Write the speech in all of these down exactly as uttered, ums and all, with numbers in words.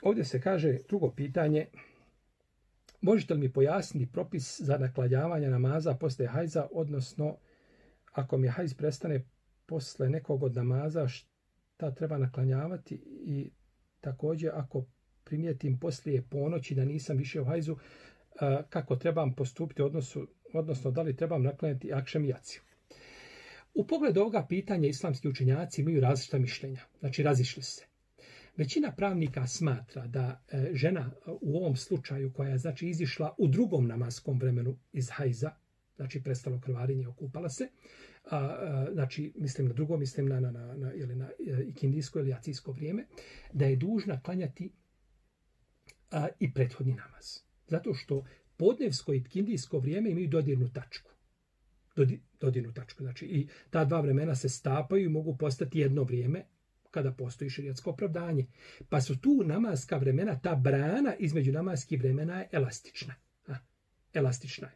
ovdje se kaže drugo pitanje. Možete li mi pojasniti propis za naklanjavanje namaza poslije hajza, odnosno ako mi hajz prestane posle nekog od namaza, šta treba naklanjavati i također ako primijetim poslije ponoći da nisam više u hajzu, kako trebam postupiti, odnosu, odnosno da li trebam naklanjati akšam i jaciju. U pogledu ovoga pitanja islamski učenjaci imaju različita mišljenja, znači razišli se. Većina pravnika smatra da e, žena u ovom slučaju koja je znači izišla u drugom namaskom vremenu iz hajza, znači prestalo krvarenje i okupala se, a, a, znači mislim na drugo, mislim na, na, na, na, ili na e, ikindijsko ili jacijsko vrijeme, da je dužna klanjati a, i prethodni namaz. Zato što podnevsko i ikindijsko vrijeme imaju dodirnu tačku. Dodi, dodirnu tačku. Znači i ta dva vremena se stapaju i mogu postati jedno vrijeme kada postoji šerijatsko opravdanje. Pa su tu namaska vremena, ta brana između namaskih vremena je elastična. A, elastična je.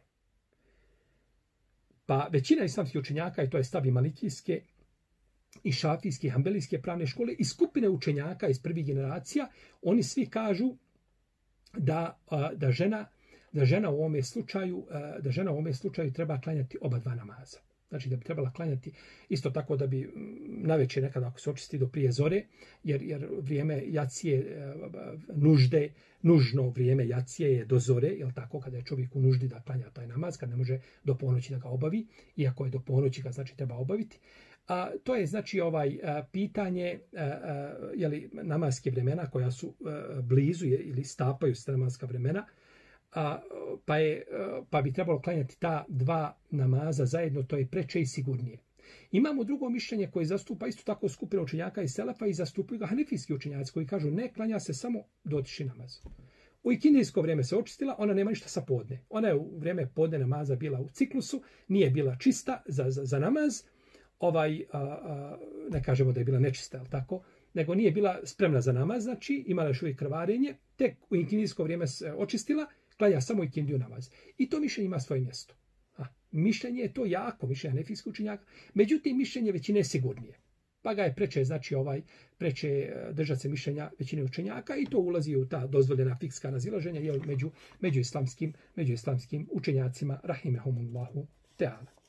Pa većina islamskih učenjaka, i to je stav i malikijske, i šafijske, i hambelijske pravne škole, i skupine učenjaka iz prvih generacija, oni svi kažu da, da, žena, da, žena u ovome slučaju, da žena u ovome slučaju treba klanjati oba dva namaza. Znači da bi trebala klanjati isto tako da bi navečer nekada ako se očisti do prije zore, jer, jer vrijeme jacije nužde, nužno vrijeme jacije je do zore, jel tako, kada je čovjek u nuždi da klanja taj namaz, kad ne može do ponoći da ga obavi, iako je do ponoći ga znači treba obaviti. A to je znači ovaj a, pitanje a, a, jeli, namaske vremena koja su a, blizu je, ili stapaju se namaska vremena, a, pa, je, pa bi trebalo klanjati ta dva namaza zajedno, to je preče i sigurnije. Imamo drugo mišljenje koje zastupa isto tako skupina učenjaka i selefa i zastupaju ga hanefijski učenjaci koji kažu ne, klanja se samo dotični namaz. U ikindijsko vrijeme se očistila, ona nema ništa sa podne. Ona je u vrijeme podne namaza bila u ciklusu, nije bila čista za, za, za namaz, ovaj, a, a, ne kažemo da je bila nečista, ali tako, nego nije bila spremna za namaz, znači imala još uvijek krvarenje, tek u ikindijsko vrijeme se očistila, klanja samo ikindiju namaz. I to mišljenje ima svoje mjesto. A, mišljenje je to jako, mišljenje hanefijskih učenjaka, međutim mišljenje većine je sigurnije. Pa ga je preče, znači ovaj, preče držati se mišljenja većine učenjaka i to ulazi u ta dozvoljena fikska razilaženja jel, među, među, islamskim, među islamskim učenjacima, rahimehumullahu teala.